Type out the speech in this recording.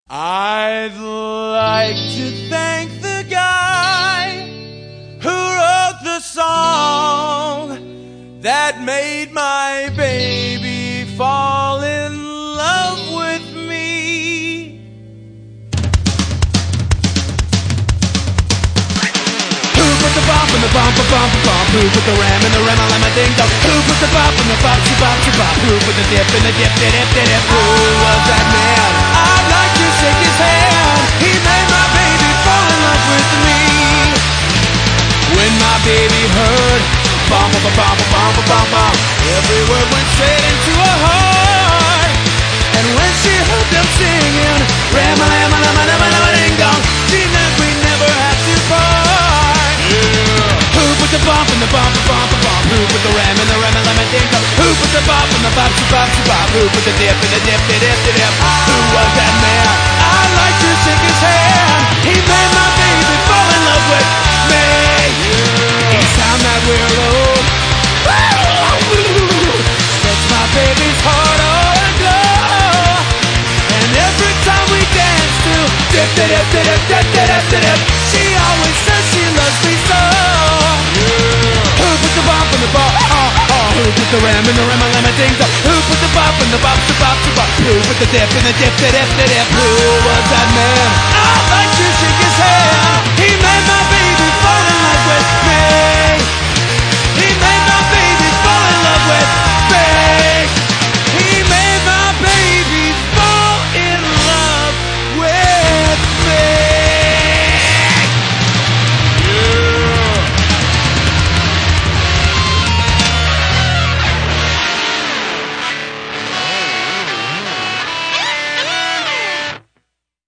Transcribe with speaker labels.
Speaker 1: I'd like to thank the guy who wrote the song that made my baby fall in love with me. Who put the bop in the bump, who put the ram in the ram-a-lam-a ding-dong? Who put the bop in the bop-chi-bop-chi-bop? Who put the dip in the dip-de-dip-de-dip? Who was that man? I'd like to shake his hand. He made my baby fall in love with me. When my baby heard bum-ba-ba-bum-ba-bum-ba-bum, every word went straight into her heart. And when she heard them singing ram-a-lam-a-lam-a-lam-a-lam-a-ding-dong, she meant we never had to part. Who put the bump in the bump-a-bump-a-bump? Who put the ram in the ram-a-lam-a-ding-dong? Who put the bop in the bop-chi-bop-chi-bop? Who put the dip in the dip-de-dip-de-dip? Who was that man? I'd like to shake his hand. He made my baby fall in love with me. Each time that we're alone, makes my baby's heart aglow. And every time we dance to dip-de-dip-de-dip-de-dip-de-dip, she always says she loves me so. Who put the bump in the bop? Who put the ram in the ram-a-lam-a-ding-dong? Who put the bop in the bop-chi-bop-chi-bop? Who put the dip in the dip-de-dip-de-dip? Who was that man? I'd like to shake it.